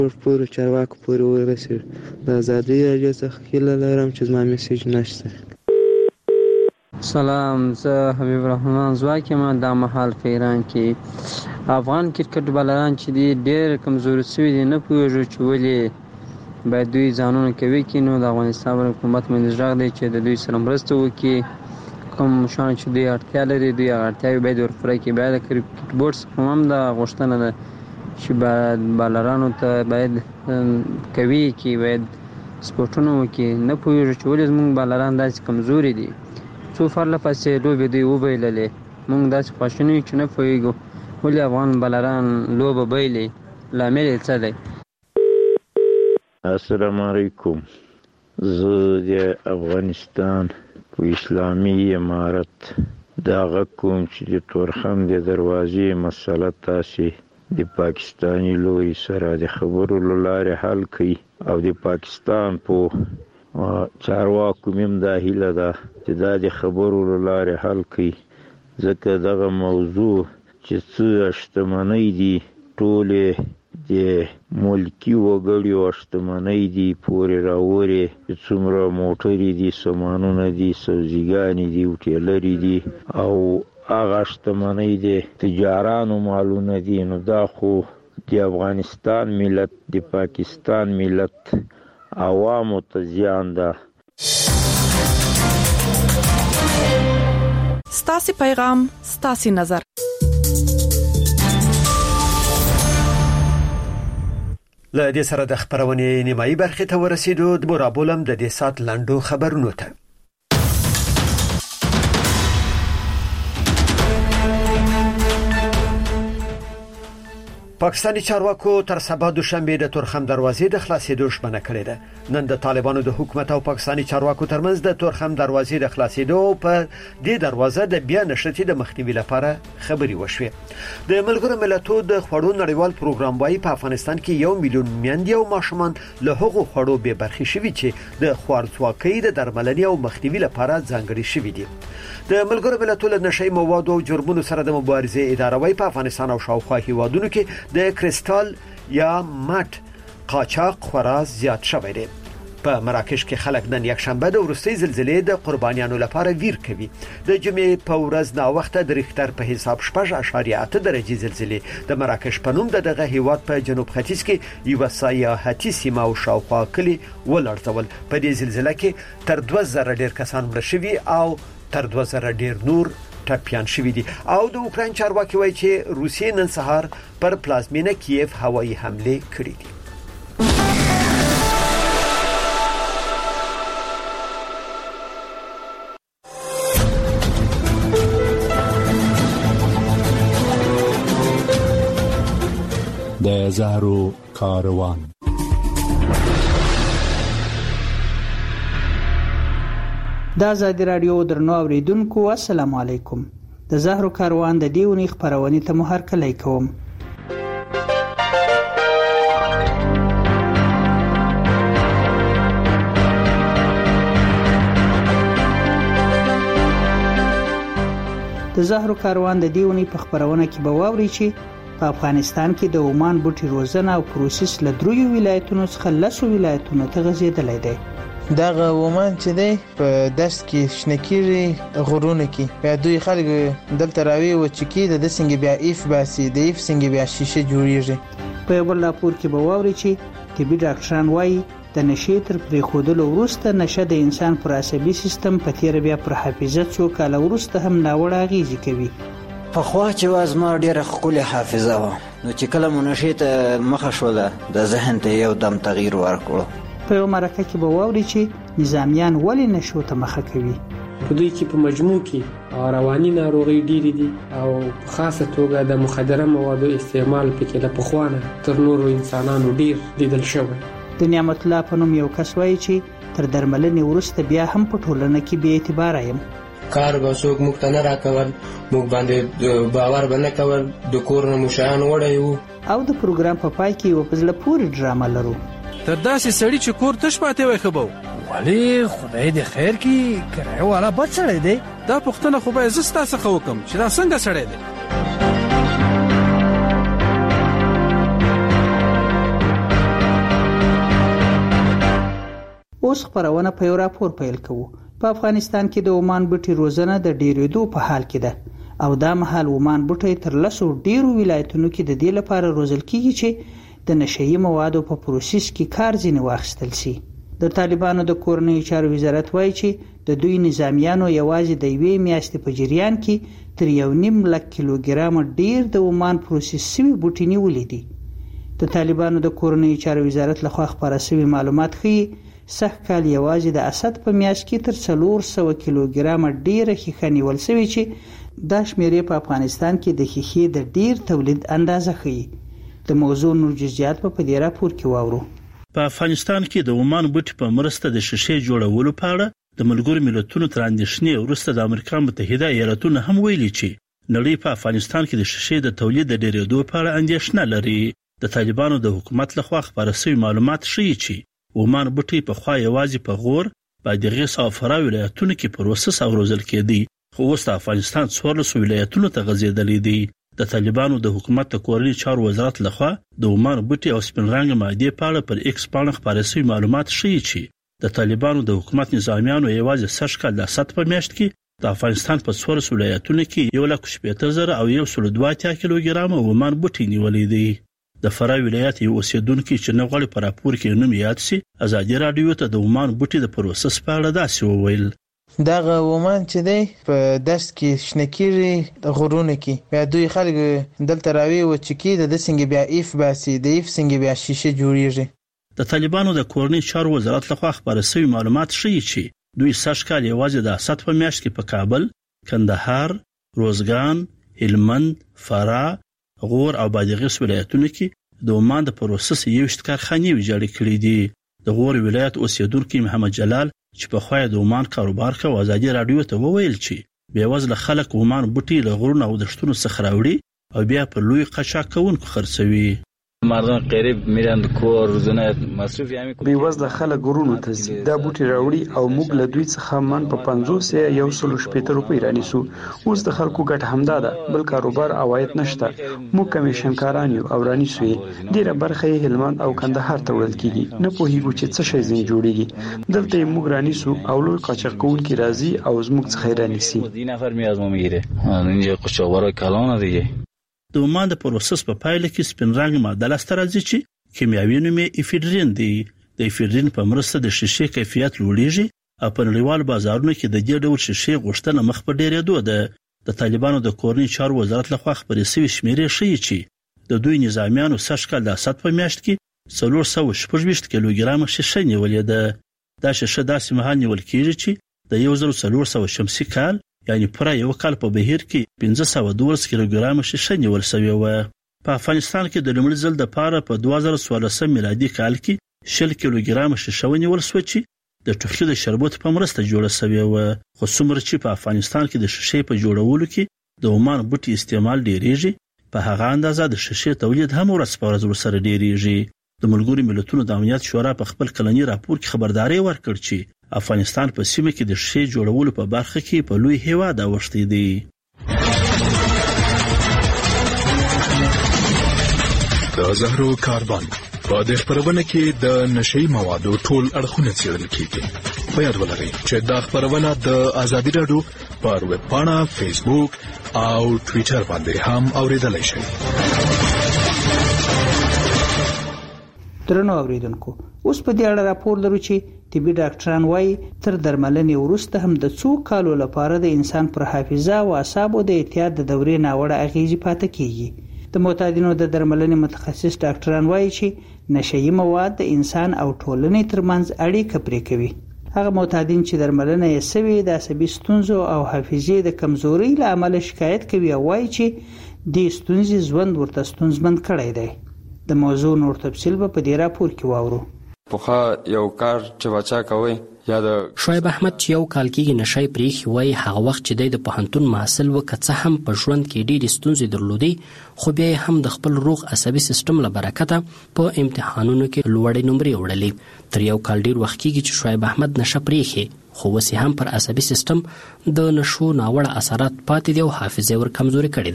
پورې چارواکو پورې ورسېږي. د ازادۍ راډیو څخه هیله لرم چې زما میسیج نشته. سلام، زه حبیب الرحمن ځواک یم. دا مهال په ایران کې افغان کرکټ بالران چې دي ډېر کمزوري شوي دي. نه پوهېږو چې ولې باید دوی ځانونه قوي کړي. نو د افغانستان حکومت باندې غږ دی چې د دوی سره مرسته وکړي. کوم شیان چې دوی اړتیا لري دوی هغه اړتیاوې باید ورپوره کړي. باید د کرکټ بورډ څخه هم دا غوښتنه ده چې باید بالرانو ته باید قوي کړي، باید سپورټونه وکړي. نه پوهېږو چې ولې زموږ بالران داسې کمزوري دي. څو پرله پسې لوبې دوی وبایللې، موږ داسې خواشیني یو چې نه پوهېږو ولې افغان بالران لوبه بایلي، لامل یې څه دی. السلام علیکم. زه د افغانستان په اسلامي امارت دا غږ کوم چې د تورخم د دروازې مسله تاسې د پاکستاني لوري سره د خبرو له لارې حل کړي او د پاکستان په چارواکو هم دا هیله ده چې دا د خبرو له لارې حل کړي، ځکه دغه موضوع چې څه شتمنۍ دي ټولې د ملکي وګړو شتمنۍ دي پورې راوړي، چې څومره موټرې دي، سامانونه دي، سبزیګانې دي، هوټلرې دي او هغه شتمنۍ د تجارانو مالونه دي. نو دا خو د افغانستان ملت د پاکستان ملت عوامو ته زیان ده. ستاسي پیغام ستاسي نظر. له دې سره د خبرونې نیمایي برخې ته ورسېدو. د مرابولم د دې سات لاندو خبرونو ته. پاکستاني چارواکو تر سبا دوشنبه د تورخم دروازې د خلاصېدو ژمنه کړې ده. نن د طالبانو د حکومت او پاکستاني چارواکو ترمنځ د تورخم دروازې د خلاصېدو په دې دروازه د بیا نشرتي د مخنیوي لپاره خبري وشوه. د ملګرو ملتونو د خوړو نړیوال پروګرام وايي په افغانستان کې 1 میلیون میندې او ماشومان له هغو خوړو به برخې شوي چې د خوارځواکۍ د درملنې او مخنیوي لپاره ځانګړي شوي دي. د ملګرو ملتونو د نشئی موادو او جرمونو سره د مبارزې اداره وايي په افغانستان او شاوخوا هیوادونو کې د کریستال یا مټ قاچاق خورا زیات شوی دی. په مراکش کې خلک نن یک شنبه د وروستۍ زلزلې د قربانیانو لپاره ویر کوي. د جمعې په ورځ نا وخت د ریختر په حساب 6.8 درجه زلزلې د مراکش په نوم دغه هیواد په جنوب ختیځ کې یو سیاحتي سیمه او شاوخوا کلی ولړزول. په دې زلزلې کې تر 2000 ډیر کسان مړه شوي او تر 2000 ډیر نور ټپيان شوي دي. او د اوکرين چارواکي وایي چې روسیې نن سهار پر پلازمینه کیف هوایي حمله کړې دي. د زهرو کاروان. د ازادي رادیو درنو اوریدونکو السلام علیکم. د زهرو کاروان د دیونی خبرونه ته مو هرکلی کوم. د زهرو کاروان د دیونی په خبرونه کې به واوري چې په افغانستان کې د عمان بوټي روزنه او پروسس له دریو ولایتونو څخه لسو ولایتونو ته غځېدلې ده. دغه عمان چې دی په دشت کې شنکيري غرونه کې بیا دوی خلک دلته راوي و چې کې د څنګه بیا ایف باسي د ایف څنګه بیا شیشه جوړیږي. په بل راپور کې به واوري چې طبي ډاکټران وایي د نشې تر پریښودلو وروسته نشه د انسان پر عصبي سیستم په تیر بیا پر حافظه څو کال وروسته هم ناوړه اغیزه کوي. په خوا چې وازما ډیره خولي حافظه و نو چې کله منشي ته مخه شوله د ذهن ته یو دم تغییر ورکړو. په یو مرکه کې به واوري چې نظامیان ولې نشو ته مخه کوي. په دوی کې په مجموع کې رواني ناروغي ډېرې دي او خاصه توګه د مخدره موادو استعمال پکې له پخوانه تر نورو انسانانو ډېر لیدل شوی. د نعمت الله په نوم یو کس وایي چې تر درملنې وروسته بیا هم په ټولنه کې بې اعتباره یم. کار به څوک موږ ته نه راکول، موږ باندې باور به نه کول، د کور نه مشایان وړی وو. او د پروګرام په پای کې یو په زړه پورې ډرامه لرو. تر داسې سړی چې کور تش پاتې وای خو به ولی خدای دې خیر کی کرایه والا بد سړی دی. دا پوښتنه خو به زه ستاسو څخه وکم چې دا څنګه سړی دی. اوس خبرونه په یو راپور پیل کوو. په افغانستان کې د عمان بوټي روزنه د ډیرېدو په حال کې ده او دا مهال عمان بوټي تر 10 ډیرو ولایتونو کې د دې لپاره روزل کیږي چې د نشئی موادو په پروسس کې کار ځینې واخیستل شي. د طالبانو د کورنیو چارو وزارت وایي چې د دوی نظامیانو یوازې د یوې میاشتې په جریان کې تر 1.5 لک کیلوګرام ډیر د عمان پروسس شوي بوټي نیولي دي. د طالبانو د کورنیو چارو وزارت لخوا خپاره شوي معلومات ښیي سږ کال یوازې د اسد په میاشت کې تر 400 کیلوګرام ډیره ښیښه نیول شوې چې دا شمیرې په افغانستان کې د ښیښې د ډیر تولید اندازه ښیي. د موضوع نور جزئیات په دې راپور کې واورو. په افغانستان کې د عمان بوټي په مرسته د شیشې جوړولو په اړه د ملګرو ملتونو تر اندېښنې وروسته د امریکا متحده ایالاتونو هم ویلي چې نړۍ په افغانستان کې د شیشې د تولید د ډیرېدو په اړه اندېښنه لري. د طالبانو د حکومت لخوا خپاره شوي معلومات ښیي چې عمان بوټي په خوا یوازې په غور، بادغیس او فراه ولایتونو کې پروسس او روزل کېدي، خو اوس د افغانستان 14 ولایتونو ته غځېدلي دي. د طالبانو د حکومت د کورنیو چارو وزارت لخوا د عمان بوټي او سپین رنګ مادې په اړه پر ایکس باندې خپاره شوي معلومات ښیي چې د طالبانو د حکومت نظامیانو یوازې سږ کال د اسد په میاشت کې د افغانستان په 14 ولایتونو کې 1,80,000 او 1.2 کیلوګرام عمان بوټي نیولي دي. د فراه ولایت یو اوسیدونکو چې نه غواړي په راپور کې نوم یاد شي ازادي رادیو ته د عمان بوټي د پروسس په اړه داسې وویل. دغه عمان چې دی په دشت کې شنکيري د غرونه کې بیا دوی خلک دلته راوي و چې کې د څنګه بیا ایف باسي د ایف څنګه بیا شیشه جوړیږي. د طالبانو د کورنیو چارو وزارت لخوا خبره شوی معلومات ښیي چې دوی سږ کال یوازې د اسد په میاشت کې په کابل، کندهار، روزګان، هلمند، فراه، غور او بادغیس ولایتونو کې د عمان د پروسس 21 کارخانې ویجاړې کړې دي. د غور ولایت اوسیدونکو محمد جلال چې په خوای د عمان کاروبار کوي ازادي رادیو ته وویل چې بیا وزله خلک عمان بوټي له غرونو او دشتونو څخه راوړي او بیا په لوی قاچاق کوونکو خرڅوي. مردم غریب میرن کور روزانه مصرف یې بي وزله خلک غرونو ته ځي دا بوټي راوړي او موږ له دوی څخه من په 50 یا 160 روپۍ رانیسو. اوس د خلکو ګټه همدا ده بل کاروبار عواید نشته. موږ کمیشنکاران یو او رانیسو یې ډیره برخه یې هلمند او کندهار ته وړل کیږي. نه پوهیږو چې څه شی زین جوړیږي دلته یې موږ رانیسو او لوی قاچاق کوونکي راځي او زموږ څخه رانیسي. دین نفر میاد ما میگیره اینجا قاچاقبرای کلان دیگه. د عمان د پروسس په پایله کې سپین رنګ ماده لاسته راځي چې کیمیاوي نوم یې افیدرین دی. د افیدرین په مرسته د شیشې کیفیت لوړیږي او په نړیوال بازارونو کې د دې ډول شیشې غوښتنه مخ په ډیرېدو ده. د طالبانو د کورنیو چارو وزارت لخوا خبرې شوي شمیرې ښیي چې د دوی نظامیانو سږ کال د اسد په میاشت کې 416 کیلوګرام شیشه نیولې ده. دا شیشه داسې مهال نیول کېږي چې د 1400 شمسي کال یعنی پر یو کال په بهیر کې 512 کیلوګرام شیشه نیول شوی و. په افغانستان کې د لومړي ځل د پاره په 2014 میلادي کال کې 10 کیلوګرام شیشه ونیول شو چې د ټوخي د شربت په مرسته جوړه شوی و. خو څومره چې په افغانستان کې د شیشې په جوړولو کې د عمان بوټي استعمال ډیریږي په هغه اندازه د شیشې تولید هم ورځ په ورځ سره ډیریږي. د ملګرو ملتونو د امنیت شورا په خپل کلنی راپور کې خبرداري ورکړ چې افغانستان په سیمه کې د شیشې جوړولو په برخه کې په لوی هیواد اوښتی دی. د زهرو کاروان په دې خبرونه کې د نشئی موادو ټول اړخونه څېړل کیږي. په یاد ولرئ چې دا خبرونه د آزادي رادیو پر ویب پاڼه، فیسبوک او ټوئیټر باندې هم اوریدلای شئ. درنو اوریدونکو اوس په دې اړه راپور لرو چې طبي ډاکټران وايي تر درملنې وروسته هم د څو کالو لپاره د انسان پر حافظه او اعصابو د اعتیاد د دورې ناوړه اغیزې پاتې کیږي. د معتادینو د درملنې متخصص ډاکټران وايي چې نشئی مواد د انسان او ټولنې ترمنځ اړیکه پرې کوي. هغه معتادین چې درملنه یې سوي د عصبي ستونزو او حافظې د کمزورۍ له امله شکایت کوي او وايي چې د ستونزې ژوند ورته ستونزمن کړی دی. د موضوع نور تفصیل به په دې راپور کې واورو. پوخا یو کار چې بچا کوي یا د شعیب احمد چې یو کال کې نشای پریخي وای هغه وخت چې د پوهنتون محصل وکړه هم په ژوند کې ډېری ستونزې درلودې خو بیا هم د خپل روغ عصبي سیستم له برکته په امتحانونو کې لوړې نمرې وړلې. تر یو کال ډیر وخت کېږي چې شعیب احمد نشه پریخي خو وسی هم پر عصبي سیستم د نشو ناوړه اثرات پاتې دي او حافظه ور کمزوري کړې ده.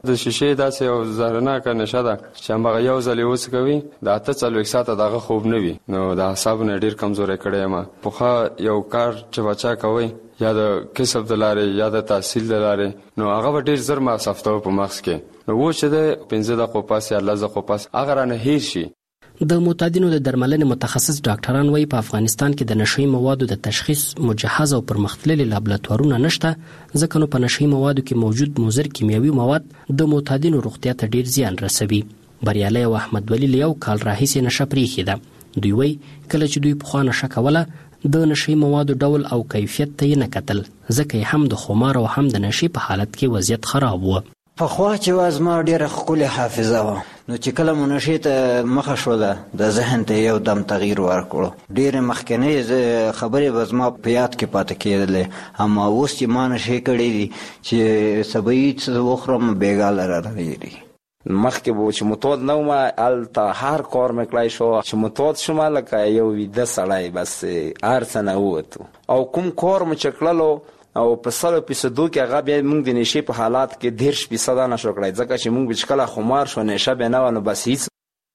د شیشې داسې یو زهرناکه نشه ده چې همغه یو ځل یې وڅکوي د 48 ساعته دغه خوب نه وي، نو د اعصابو نه ډېر کمزوری کړی یم. پخوا یو کار چې بچا کوئ یا د کسب د لارې یا د تحصیل د لارې، نو هغه به ډېر زر مصرفتوه په مغز کې، نو اوس چې د 15 دقیقو پس یا 10 دقیقو پس هغه رانه هیر شي. د معتادینو د درملنې متخصص ډاکټران وایي په افغانستان کې د نشهیي موادو د تشخیص مجهز او پرمختللي لابراتوارونه نشته، ځکه نو په نشهیي موادو کې موجود مضر کیمیاوي مواد د معتادینو روغتیا ته ډیر زیان رسوي. بریالي او احمد ولی له یو کال راهیسې نشه پرېښې ده. دوی وایي کله چې دوی پخوا نشه کوله د نشهیي موادو ډول او کیفیت ته یې نه کتل، ځکه یې هم د خمار او هم د نشې په حالت کې وضعیت خراب و. پخوا چې واز ما ډېره ښکلې حافظه وه، نو چې کله مو نشې ته مخه شوله د ذهن ته یو دم تغییر ورکړو. ډېرې مخکنۍ خبرې به زما په یاد کې پاتې کېدلې، اما اوس چې ما نشې کړې دي چې سبعي څه وخورم بېګا لره راویري. مخکې به چې متود نه وم هلته هر کار مې کړی شو، چې متود شوم لکه یو ویده سړی بس هر څه نه ووتو، او کوم کار مو چې کړلو او په 100% کې هغه بیا موږ د نشې په حالات کې 10% نشو کړی، ځکه چې موږ چې کله خمار شو نشه به نه و، نو بس هیڅ.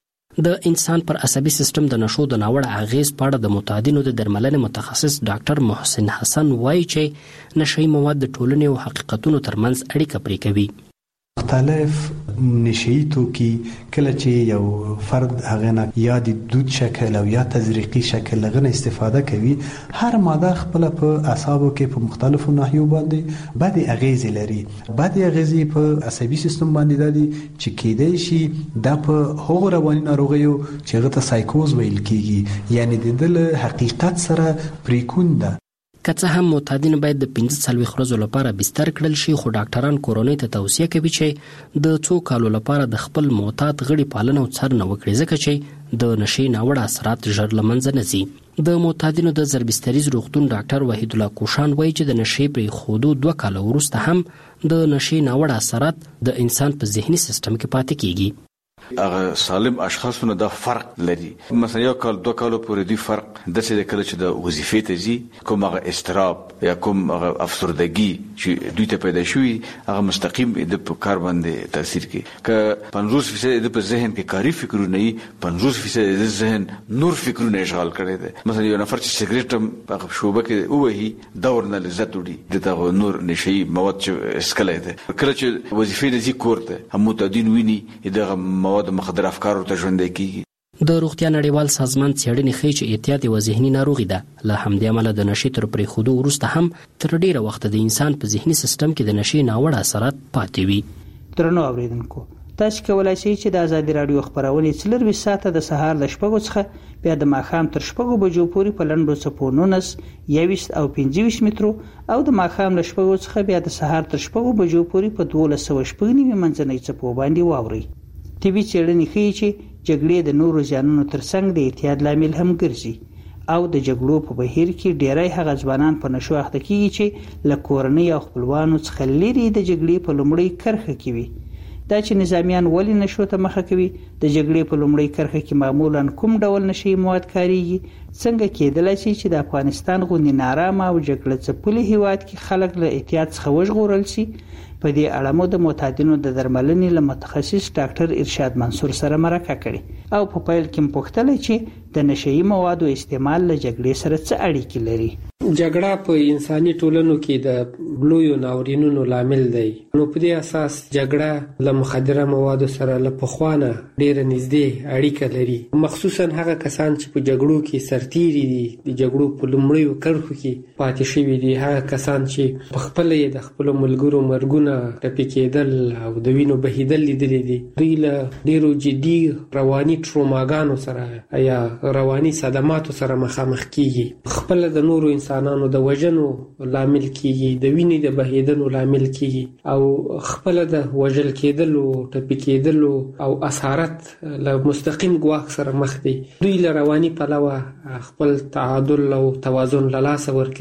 د انسان پر عصبي سیستم د نشو د ناوړه اغیز په اړه د معتادینو د درملنې متخصص ډاکټر محسن حسن وایي چې نشهیي مواد د ټولنې او حقیقتونو ترمنځ اړیکه پرې کوي. مختلف نشهیي توکي کله چې یو فرد هغه نه یا د دود شکل او یا تزریقي شکل لغنه استفاده کوي، هر ماده خپل په اعصابو کې په مختلفو ناحیو باندې بد اغیز لري. بد اغیز په عصبي سیستم باندې دي چې کېدای شي د په هغو رواني ناروغیو چې هغه ته سایکوز ویل کیږي، یعنی د دل حقیقت سره پریکون ده. که څه هم معتادین باید د 45 ورځو لپاره بستر کړل شي، خو ډاکټران کورنۍ ته توصیه کوي چې د 2 کالو لپاره د خپل معتاد غړي پالنه او څارنه وکړي، ځکه چې د نشې ناوړه اثرات ژر له منځه نه ځي. د معتادینو د ضربستریز روغتون ډاکټر وحید الله کوشان وایي چې د نشې پرېښودو 2 کاله وروسته هم د نشې ناوړه اثرات د انسان په ذهني سیستم کې پاتې کیږي. هغه سالم اشخاصونه دا فرق لري، مثلا یو کال 2 کالو پورې دی فرق داسې د کله چې د وظیفې ته ځي، کوم هغه استراب یا کوم هغه افسردګي چې دوی ته پیدا شوي هغه مستقیم د کار باندې تاثیر کوي. که 50% د په ذهن کې کاری فکرونه وي، 50% د ذهن نور فکرونه اشغال کړي دي. مثلا یو نفر چې سیګریټ په شوبه کې ووهي دا ورنه لذت وړي، دغه نور نشي مواد چې اسکلای دي. کله چې وظیفې د ذکر کوته هم متدین ویني دغه مواد د مخدر افکارو ته ژوندۍ کیږي. د روغتیا نړیوال سازمان څېړنې ښیي چې اعتیاد یوه ذهني ناروغي ده. له همدې امله د نشې تر پرېښودو وروسته هم تر ډېره وخته د انسان په ذهني سیستم کې د نشې ناوړه اثرات پاتې وي. درنو اورېدونکو، تاسو کولی شئ چې د ازادي راډیو خپرونې 24 ساعته د سهار له 6 څخه بیا د ماښام تر 6 بجو پورې په لنډو څپو 19 21 او 25 مترو او د ماښام له 6 څخه بیا د سهار تر 6 بجو پورې په 1290 منځنۍ څپو باندې واورئ. طبي څېړنې ښیي چې جګړې د نورو زیانونو ترڅنګ د اعتیاد لامل هم ګرځي، او د جګړو په بهیر کې ډیری هغه ځوانان په نشو اخته کیږي چې له کورنۍ او خپلوانو څخه لرې د جګړې په لومړۍ کرښه کې وي. دا چې نظامیان ولې نشو ته مخه کوي، د جګړې په لومړۍ کرښه کې معمولا کوم ډول نشي مواد کاریږي، څنګه کېدلای شي چې د افغانستان غوندې نارامه او جګړه ځپلي هیواد کې خلک له اعتیاد څخه وژغورل شي. په دې اړه مو د معتادینو د درملنې له متخصص ډاکټر ارشاد منصور سره مرکه کړې او په پیل کې پوښتنه چې د نشهیي موادو استعمال له جګړې سره څه اړیکې لري. جګړه په انساني ټولنو کې د لویو ناورینونو لامل دی، نو په دې اساس جګړه له مخدره موادو سره له پخوانه ډیره نږدې اړیکه لري، مخصوصا هغه کسان چې په جګړو کې سرتیري دي، د جګړو په لومړیو کرښو کې پاتې شوي دي، هغه کسان چې په خپل یې د خپل ملګرو مرګونه ټپي کېدل او د وینو بهیدل لیدلي دي. دوی له ډیرو جدي رواني ټروماګانو سره یا رواني صدماتو سره مخامخ کیږي، خپل د نورو انسانانو د وژنو لامل کیږي، د وینې د بهیدنو لامل کیږي، او خپل د وژل کېدلو، ټپي کېدلو او اسارت له مستقیم ګواښ سره مخ دي. دوی له رواني پلوه خپل تعادل او توازن له لاسه ورکوي،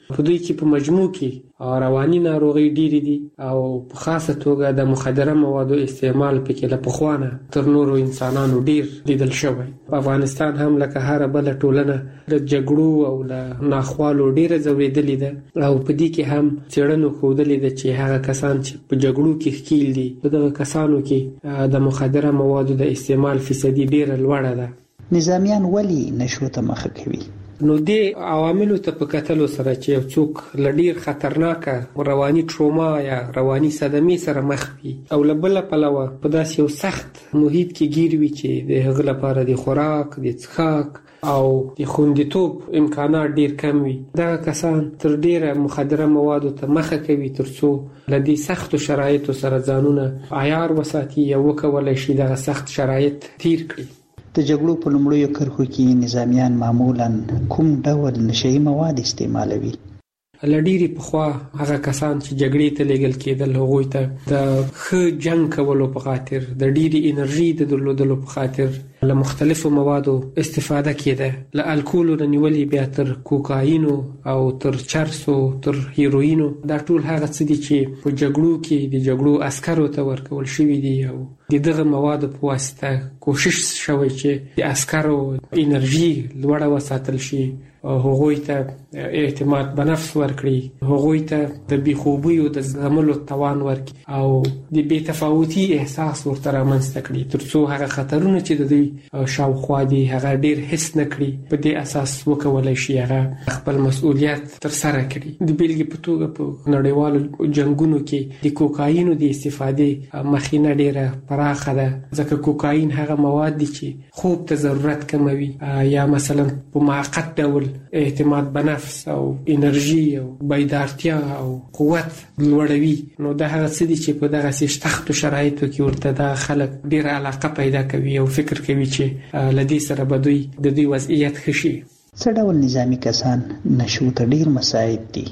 په دوی کې په مجموع کې رواني ناروغي ډېرې دي او په خاصه توګه د مخدره موادو استعمال پکې له پخوانه تر نورو انسانانو ډېر لیدل شوی. په افغانستان هم لکه هره بله ټولنه د جګړو او له ناخوالو ډېره ځورېدلې ده او په دې کې هم څېړنو ښودلې ده چې هغه کسان چې په جګړو کې ښکیل دي په دغه کسانو کې د مخدره موادو د استعمال فیصدي ډېره لوړه ده. نظامیان ولی نشو ته مخه کوي؟ نو دې عواملو ته په کتلو سره چې یو څوک له ډېر خطرناکه رواني ټروما یا رواني صدمې سره مخ وي او له بله پلوه په داسې یو سخت محیط کې ګیر وي چې د هغه لپاره د خوراک، د څښاک او د خوندیتوب امکانات ډېر کم وي، دغه کسان تر ډېره مخدره موادو ته مخه کوي تر څو له دې سختو شرایطو سره ځانونه عیار وساتي یا وکولی شي دغه سخت شرایط تیر کړي. د جګړو په لومړیو کرښو کې نظامیان معمولاً کوم ډول نشهیي مواد استعمالوي؟ له ډېرې پخوا هغه کسان چې جګړې ته لیږل کېدل هغوی ته د ښه جنګ کولو په خاطر د ډېرې انرژي د درلودلو په خاطر له مختلفو موادو استفاده کېده، له الکولو نه نیولې بیا تر کوکاینو او تر چرسو تر هیروینو. دا ټول هغه څه دي چې په جګړو کې د جګړو عسکرو ته ورکول شوي دي او د دغه موادو په واسطه کوشش شوی چې د عسکرو انرژي لوړه وساتل شي، هغوی ته اعتماد به نفس ورکړي، هغوی ته د بېخوبیو د زغملو توان ورکړي او د بې تفاوتي احساس ورته رامنځته کړي تر څو هغه خطرونه چې د دوی شاوخوا دي هغه ډېر حس نه کړي، په دې اساس وکولی شي هغه خپل مسؤلیت ترسره کړي. د بېلګې په توګه په نړیوالو جنګونو کې د کوکاینو د استفادې مخینه ډېره پراخه ده، ځکه کوکاین هغه مواد دي چې خوب ته ضرورت کموي یا مثلا په موقت ډول اعتماد به نفس او انرژي او بیدارتیا او قوت لوړوي. نو دا هغه څه دي چې په دغسې سختو شرایطو کې ورته دا خلک ډېره علاقه پیدا کوي او فکر کوي چې له دې سره به دوی د دوی وضعیت ښه شي. څه ډول نظامي کسان نشو ته ډېر مساعد دي؟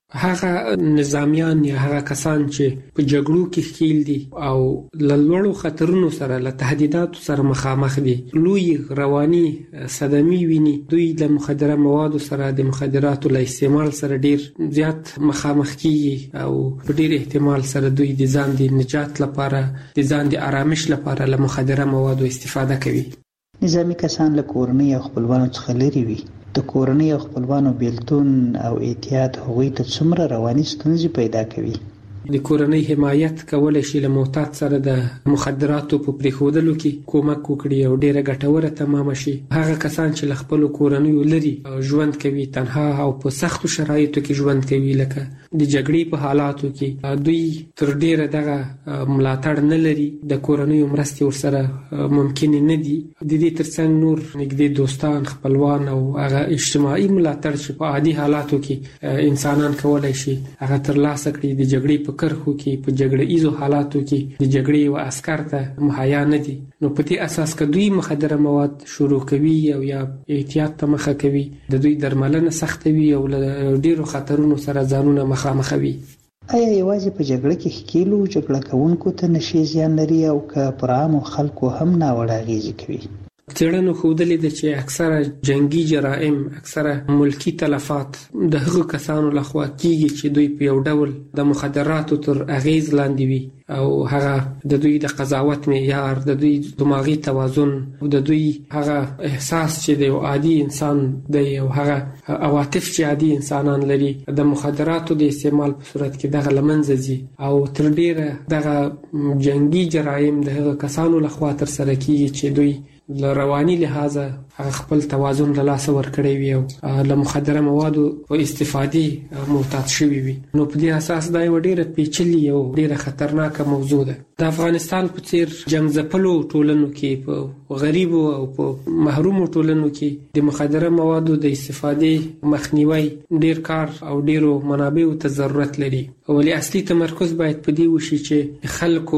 هغه نظامیان یا هغه کسان چې په جګړو کې ښکیل دي او له لوړو خطرونو سره له تهدیداتو سره مخامخ دي، لوی رواني صدمې ویني، دوی له مخدره موادو سره د مخدراتو له استعمال سره ډېر زیات مخامخ کیږي او په ډېر احتمال سره دوی د ځان د نجات لپاره د ځان د آرامش لپاره له مخدره موادو استفاده کوي. نظامي کسان له کورنۍ او خپلوانو څخه لرې وي، د کورنۍ او خپلوانو بیلتون او اعتیاد هغوی ته څومره رواني ستونزې پیدا کوي؟ د کورنۍ حمایت کولی شي له معتاد سره د مخدراتو په پرېښودلو کې کومک وکړي او ډېره ګټوره تمامه شي. هغه کسان چې له خپلو کورنیو لرې ژوند کوي، تنها او په سختو شرایطو کې ژوند کوي، لکه د جګړې په حالاتو کې دوی تر ډېره دغه ملاتړ نه لري، د کورنیو مرستې ورسره ممکنې نه دي. د دې ترڅنګ نور نږدې دوستان، خپلوان او هغه اجتماعي ملاتړ چې په عادي حالاتو کې انسانان کولی شي هغه ترلاسه کړي، د جګړې په کرخو کې په جګړه ایزو حالاتو کې د جګړې و عسکر ته مهیا نه دي. نو په دې اساس که دوی مخدره مواد شروع کوي او یا احتیاط ته مخه کوي، د دوی درملنه سختوي او له ډېرو خطرونو سره ځانونه مخامخوي. آیا یوازې په جګړه کې ښکیلو جګړه کوونکو ته نشي زیان لري او که پر عامو خلکو هم ناوړه اغېزې کوي؟ څېړنو ښودلې ده چې اکثره جنگي جرایم، اکثره ملکی تلفات د هغو کسانو لخوا کیږي چې دوی په یو ډول د مخدراتو تر اغیز لاندې وي او هغه د دوی د قضاوت معیار، د دوی دماغي توازن او د دوی هغه احساس چې د یو عادي انسان دی او هغه عواطف چې عادي انسانان لري د مخدراتو د استعمال په صورت کې دغه له منځه ځي او تر ډېره دغه جنگي جرایم د هغه کسانو لخوا ترسره کیږي چې دوی له رواني لحاظه خپل توازن له لاسه ورکړی وي او له مخدره موادو په استفادې معتاد شوي وي. نو په دې اساس دا یوه ډېره پیچلې او ډېره خطرناکه موضوع ده. د افغانستان په څېر جنګ ځپلو ټولنو کې، په غریبو او په محرومو ټولنو کې د مخدره موادو د استفادې مخنیوی ډېر کار او ډېرو منابعو ته ضرورت لري. ولې اصلي تمرکز باید په دې وشي چې خلکو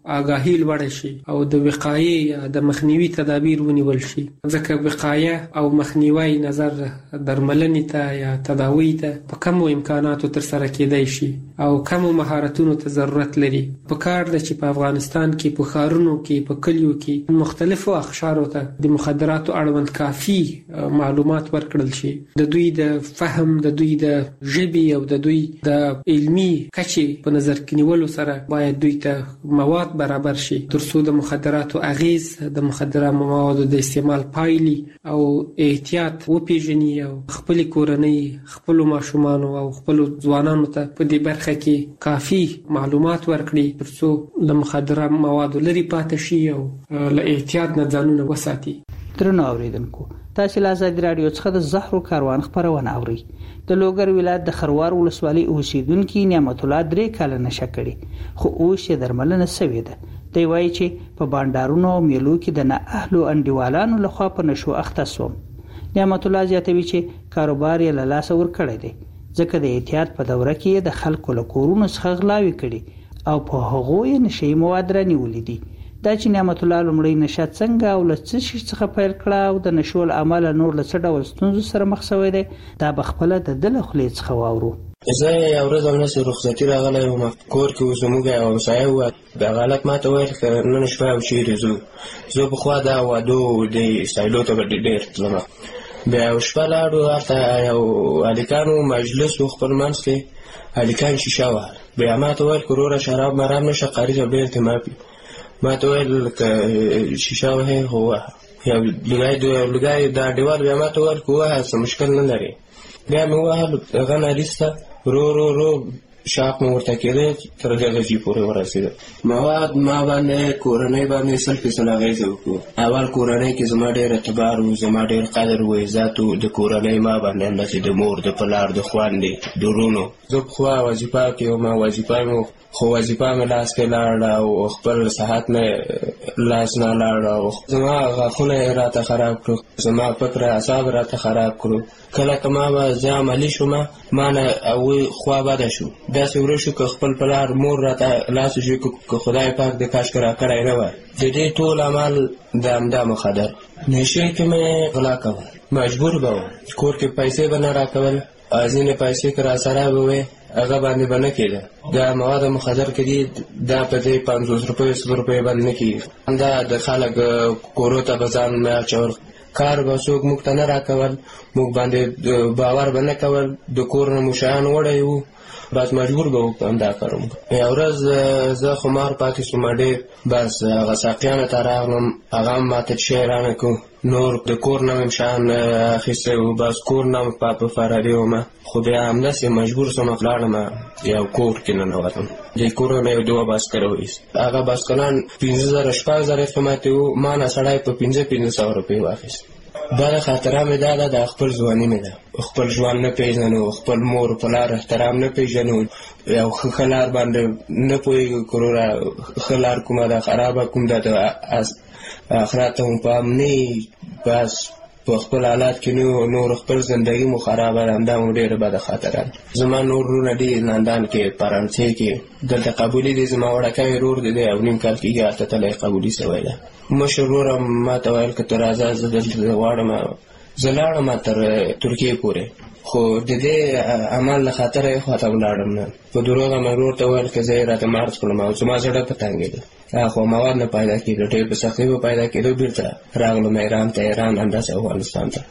آگاهی لوړ شي او د وقایې یا د مخنیوي تدابیر ونیول شي، ځکه وقایه او مخنیوي نظر درملنې ته یا تداوی ته په کمو امکاناتو تر سره کېدای شي او کمو مهارتونو ته ضرورت لري. په کار ده چې په افغانستان کې په ښارونو کې په کلیو کې مختلفو اقشارو ته د مخدراتو اړوند کافي معلومات ورکړل شي، د دوی د فهم، د دوی د ژبې او د دوی د علمي کچې په نظر کې نیولو سره باید دوی ته مواد برابر شي ترڅو د مخدراتو اغیز، د مخدره موادو د استعمال پایلې او احتیاط وپیژني او خپل کورنۍ، خپل ماشومانو او خپل ځوانانو ته په دې برخه کې کافي معلومات ورکړي ترڅو د مخدره موادو لري پاتې شي او له احتیاط نه ځانونه وساتي. درنو اوریدونکو، تاسو له آزاد رادیو څخه د زهرو کاروان خبرونه اورئ. د لوګر ولایت د خروار ولسوالۍ اوسیدونکو نعمت الله 3 کاله نشه کړي، خو اوس یې درملنه سوې ده. دی وایي چې په بانډارونو او میلو کې د نه اهلو انډیوالانو لخوا په نشو اخته شوم. نعمت الله زیاتوي چې کاروبار یې له لاسه ورکړی دی ځکه د احتیاط په دوره کې د خلکو له کورونو څخه غلاوې کړي او په هغو یې نشي مواد رانیولې دي. دا چې نعمت الله لومړی نشه څنګه او له څه شي څخه پیل کړه او د نشو له امله نور له څه ډول ستونزو سره مخ شوی دی، دا به خپله د ده له خولې څخه واورو. زه یو ورځ همداسې رخصتي راغلی وم، کور کې اوس زموږ یو همسایه وه، دغه هلک ما ته ویل که نن شپه او چېرې ځو. زه پخوا دا وادو دې سایلو ته به ډېر تلم. بیا یو شپه لاړو، هلته یو هلکانو مجلس و، خپل منځ کې هلکان شیشه وهل. بیا ما ته ویل که وروره شراب مرام نشه، قاري صاحب ډېر تماپي. ما ته ویل که شیشه وهې خو وهه، یو لوګی دا ډیوال. بیا ما ته ویل که ووهه څه مشکل نه لري. بیا مې ووهل، هغه ناریسته رو شاق مو ورته کېده تر درجې پورې ورسېده. مواد ما باندې کورنۍ باندې 100% اغېزه وکړو. اول کورنۍ کې زما ډېر اعتبار و، زما ډېر قدر و عزت و. د کورنۍ ما باندې همداسې د مور، د پلار، د خویندې، د ورونو. زه پخوا وظیفه کې وم، وظیفه مې خو وظیفه مې لاس کې لاړه او خپل صحت مې لاس نه لاړه او زما غاښونه یې راته خراب کړو، زما فکر اعصاب راته خراب کړو. کله که ما به زه عملي شوم، ما نه هغوی خوا بده شو. داسې ورو شو که خپل پلار مور راته لاس شو، که خدای پاک د کاشکې راکړی نه وای. د دې ټول عمل د همدا مخدر. نشې کې مې غلا کول، مجبور به وم. کور کې پیسې به نه راکول، ځینې پیسې که راسره به وې هغه باندې به نه کېده. دا مواد مخدر کې دي، دا په دې 50 روپۍ 100 روپۍ باندې نه کېږي. دا د خلک کورو ته به ځان نه اچول، کار به څوک موږ ته نه راکول، موږ باندې باور به نه کول. د کور نه مو شیان وړی وو، بس مجبور به وو همدا کار وکړو. یو ورځ زه خمار پاتې شوم ډېر، بس هغه ساقیانو ته راغلم، هغه هم ماته شی رانه کړو. نور د کور نه مې شیان اخیستی وو، بس کور نه په فراري وم. خو بیا همداسې مجبور شوم، لاړم یو کور کې ننوتم. دې کور نه مې 2 باسکله وایست. هغه باسکلان 50,000 شپږ قیمت وو، ما نه سړی په 500 روپۍ واخیست. بله خاطره مې دا ده، د خپل ځواني مې ده. خپل ژوند نه پېژنو، خپل مور پلار احترام نه پېژنو، یو ښه لار باندې نه پوهېږو که وروره ښه لار کومه ده خرابه کوم ده، د آخرت ته مو پام نه وي. بس په خپل حالات کې نور خپل زندګي مو خرابه ده. همدا مو ډېره بده خاطره ده. زما نور وروڼه ډېر لندن کې، فرانسې کې، دلته قبولي دی. زما وړکی ورور دی 1.5 کال کېږي هلته تللی قبولي سوی ده. مشر ورور ما ته ویل که ته راځه زه دلته غواړم. زه لاړم تر ترکیې پورې، خو د دې عمل له خاطره یې خواته ولاړم نه. په دروغه مې ورور ته ویل که زه یې راته مارچ کړم او زما زړه په تنګېده. خو مواد نه پیدا کېدو، ډېر په سختۍ به پیدا کېدو. بېرته راغلم ایران ته، ایران همداسې افغانستان ته.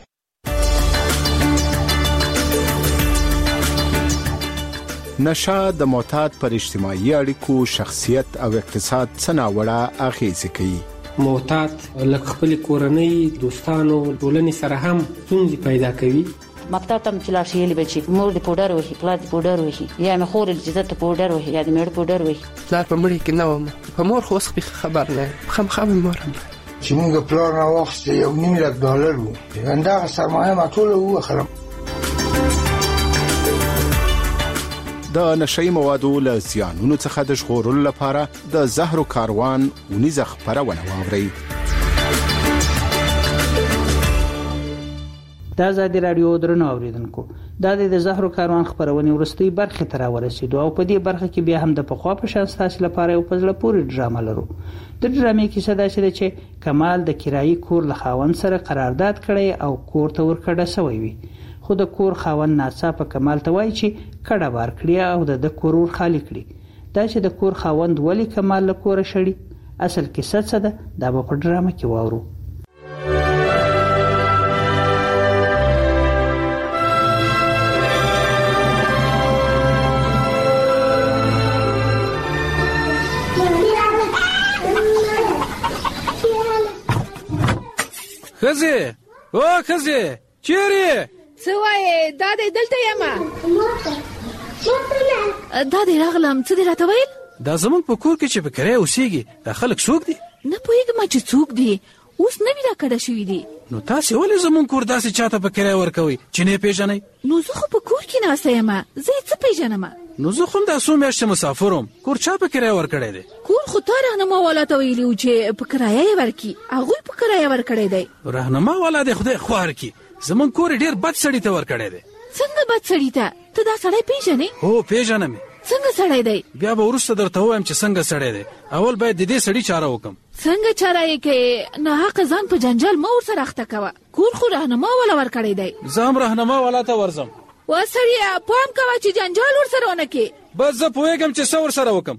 نشه د معتاد پر اجتماعي اړیکو، شخصیت او اقتصاد څه ناوړه اغېزې کوي. معتاد لکه خپل کورنۍ، دوستانو، ټولنې سره هم ستونزې پیدا کوي. مکتب ته چې لاړ شي به چې مور دې پوډر وهي، پلار دې پوډر وهي، یا مې خور دې چې ته پوډر وهي، یا دې مېړه پوډر وهي. پلار په مړي کې نه وم، په مور خو اوس خبر نه یم، خامخا مې مور هم چې موږ پلار نه واخیستې $1,000,000 وو، همدغه سرمایه ما ټوله ووخلم. د نشئی موادو له زیانونو څخه د ژغورلو لپاره د زهرو کاروان ونیزه خبرونه واورئ. د ازادي رادیو درنو اوریدونکو د زهرو کاروان خبرونه ورستي برخه تر ورسېدو او په دې برخه کې بیا هم د پخوا په شان تاسو لپاره یو پزله پوری ډرامه لرو. د ډرامې کیسه دا چې کمال د کرایي کور له خاوند سره قرارداد کړی او کور ته ورکړه شوی وي، خو د کور خاوند ناڅاپه کمال ته وایي چې کډه بار کړی او د کور ور خالی کړی. دا چې د کور خاوند ولی کمال له کور شړی اصل کیسه څه ده دا په ډرامه کې واورو. خزه او خزه چیرې سوای دا دلته یم دا راغلم څه دی راته ویل؟ دا زمونږ په کور کې چې په کرایه اوسېږي دا خلک څوک دي؟ نه پوهېږم چې څوک دي، اوس نوي راکړه شوي دي. نو تاسې ولې زمونږ کور داسې چاته په کرایه ورکوئ چې نه یې پیژنئ؟ نو زه خو په کور کې ناسته یم، زه یې څه پیژنم؟ نو زه خو هم دا څو میاشتې مسافر وم، کور چا په کرایه ورکړی دی؟ کور خو تا رهنما والا ته ویلي و چې په کرایه یې ورکړي، هغوی په کرایه ورکړی دی. رهنما والا دی خدای خوار کړي، زمونږ کور ډېر بد سړي ته ورکړی دی. څنګه بد سړي ته؟ ته دا سړی پیژنې؟ هو پیژنم. څنګه سړی دی؟ بیا به وروسته درته ووایم چې څنګه سړی دی. اول باید د دې سړي چاره وکم. څنګه چاره یې کوې؟ ناحقه ځان په جنجال مه ورسره اخته کوه، کور خو رهنما والا ورکړی دی. زه هم رهنما والا ته ورځم. وا سړیه پام کوه چې جنجال ورسره ونه کړې. بس زه پوهېږم چې څه ورسره وکم.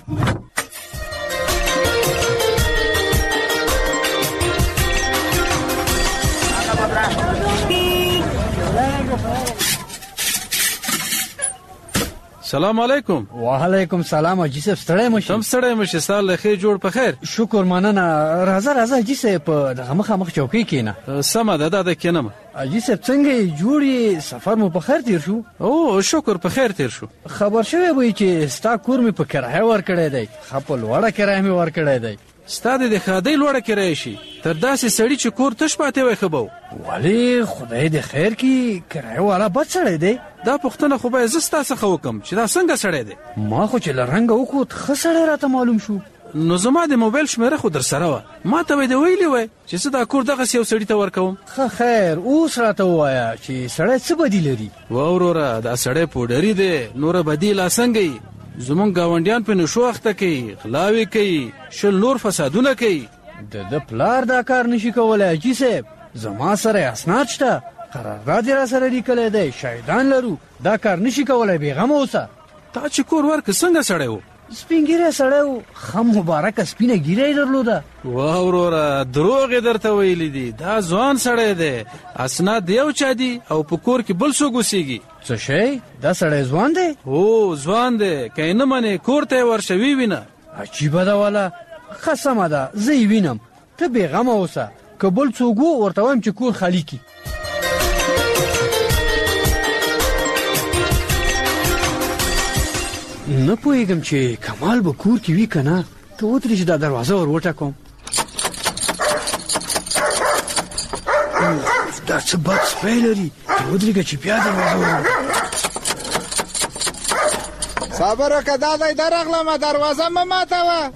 سلام علیکم. وعلیکم سلام. حاجی صاحب ستړی مشي؟ تم ستړی مشي، سال له خیر جوړ په خیر. شکر مننه. راځه حاجی صاحب په دغه مخامخ چوکۍ کېنه. سمه ده دا کېنم. حاجی صاحب څنګه جوړ یې؟ سفر مو په خیر تیر شو؟ او شکر په خیر تیر شو. خبر شوی وای چې ستا کور مې په کرایه ورکړی دی، خپل وړه کرایه مې ورکړی دی. ستا د خادۍ لوړه کرایه شي تر داسې سړي چې کور تش پاتې وای خو به ولی خدای دې خیر کړي، کرایه والا بد سړی دی. دا پوښتنه خو به زه ستا څخه وکم چې دا څنګه سړی دی. ما خو چې له رنګه وکوت ښه سړی راته معلوم شو. نو زما د موبایل شمیره خو در سره وه، ما ته به یې ویلي وای چې زه دا کور دغسې یو سړي ته ورکوم. ښه خیر اوس راته ووایه چې سړی څه بدي لري؟ وروره دا سړی پوډري دی، نوره بدي لا څنګه یي؟ زمونږ ګاونډیان په نشو اخته کوي، غلاوې کوي، شل نور فسادونه کوي. د پلار دا کار نشي کولی حاجي صاحب. زما سره اسناد شته، قرارداد یې را سره لیکلی دی، شاهدان لرو، دا کار نشي کولی. بېغمه اوسه. تا چې کور ورکړ څنګه سړی و؟ سپین ږیری سړی و، ښه مبارکه سپینه ږیره یې درلوده. واه وروره دروغ یې درته ویلي دي، دا ځوان سړی دی، اسناد د یو چا دي او په کور کې بل څوک اوسېږي. څه شی؟ دا سړی ځوان دی؟ هو ځوان دی، که یې نه منې کور ته یې ورشه وینه. عجیبه ده والا. ښه سمه ده زه یې وینم، ته بېغمه اوسه. که بل څوک و ورته وایم چې کور خالي کړي. نه پوهېږم چې کمال به کور کې وي که نه. ته ودرې چې دا دروازه ور وټکوم. دا څه بد سپی لري. ته ودرېږه چې بیا دروازه ور وټکوم. صبر وکړه دا دی درغلمه، دروازه مه ماتوه.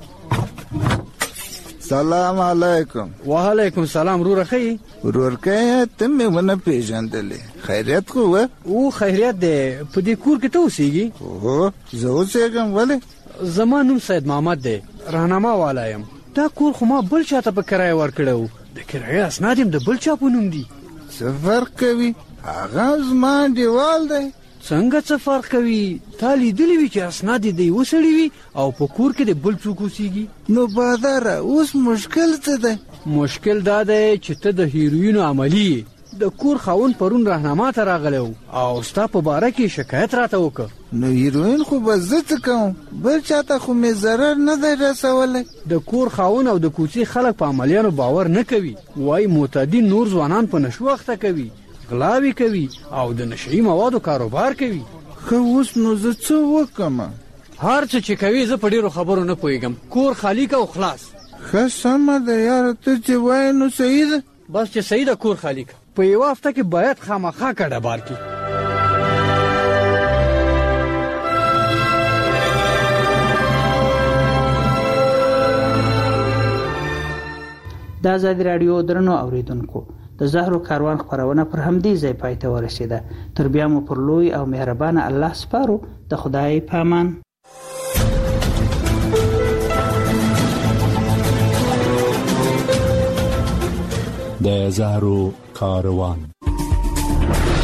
سلام علیکم. وعلیکم سلام. وروره ښه یې؟ ورورکه ته مې ونه پېژندلې، خیریت خو وه؟ او خیریت دی. په دې کور کې ته اوسېږي؟ هو زه اوسېږم. ولې؟ زما نوم سید محمد دی، رهنما والا یم. دا کور خو ما بل چا ته په کرایه ورکړی و، د کرایه اسناد یم د بل چا په نوم دي. څه فرق کوي؟ هغه زما انډیوال دی. څنګه څه فرق کوي؟ تا لیدلی وي چې اسناد یې د یوه سړي وي او په کور کې د بل څوک اوسېږي. نو باداره اوس مشکل څه دی؟ مشکل دا دی چې ته د هیروینو عملي یې. د کور خاوند پرون رهنما ته راغلی و او ستا په باره کې شکایت راته وکړ. نو هیروین خو به زه څه کوم؟ بل چاته خو مې ضرر نه دی رسولی. د کور خاوند او د کوڅې خلک په عملیانو باور نه کوي، وایي معتدین نور ځوانان په نشو اخته کوي، غلاوې کوي او د نشهیي موادو کاروبار کوي. ښه اوس نو زه څه وکړم؟ هر څه چې کوي زه په ډېرو خبرو نه پوهېږم. کور خالي که او خلاص. ښه سمه ده یاره، ته چې وایې نو صحیح ده. بس چې صحیح ده کور خالي که. په یوه هفته کې باید خامخا کډه بار کړي. د ازادي رادیو درنو اوریدونکو، د د زهرو کاروان خپرونه پر همدې ځای پای ته ورسېده. تر بیا مو پر لوی او مهربانه الله سپارو. د خدای په امان. د زهرو کاروان.